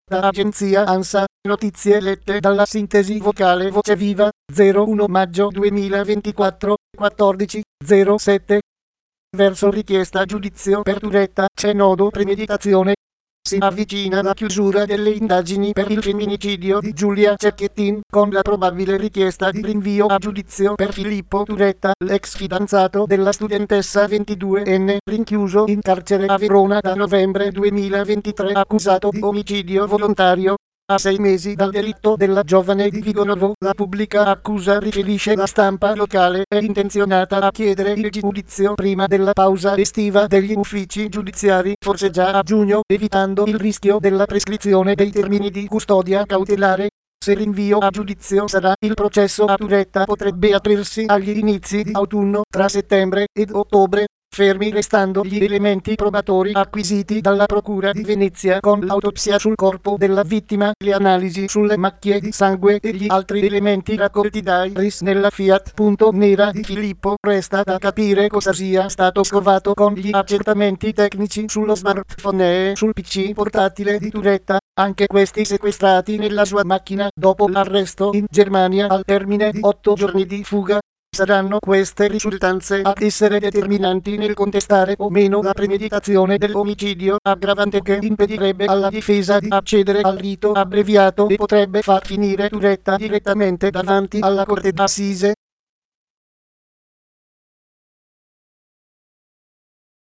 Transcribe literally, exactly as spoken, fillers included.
Da agenzia ANSA, notizie lette dalla sintesi vocale Voce Viva, zero uno maggio duemilaventiquattro, quattordici zero sette. Verso richiesta giudizio per Turetta c'è nodo premeditazione. Si avvicina la chiusura delle indagini per il femminicidio di Giulia Cecchettin, con la probabile richiesta di rinvio a giudizio per Filippo Turetta, l'ex fidanzato della studentessa ventiduenne, rinchiuso in carcere a Verona da novembre duemilaventitré, accusato di omicidio volontario. A sei mesi dal delitto della giovane di Vigonovo, la pubblica accusa, riferisce la stampa locale, è intenzionata a chiedere il giudizio prima della pausa estiva degli uffici giudiziari, forse già a giugno, evitando il rischio della prescrizione dei termini di custodia cautelare. Se rinvio a giudizio sarà, il processo a Turetta potrebbe aprirsi agli inizi di autunno, tra settembre ed ottobre, fermi restando gli elementi probatori acquisiti dalla Procura di Venezia con l'autopsia sul corpo della vittima, le analisi sulle macchie di sangue e gli altri elementi raccolti dai R I S nella Fiat Punto nera di Filippo. Resta da capire cosa sia stato scovato con gli accertamenti tecnici sullo smartphone e sul P C portatile di Turetta, anche questi sequestrati nella sua macchina dopo l'arresto in Germania al termine di otto giorni di fuga. Saranno queste risultanze ad essere determinanti nel contestare o meno la premeditazione dell'omicidio, aggravante che impedirebbe alla difesa di accedere al rito abbreviato e potrebbe far finire Turetta direttamente davanti alla corte d'assise.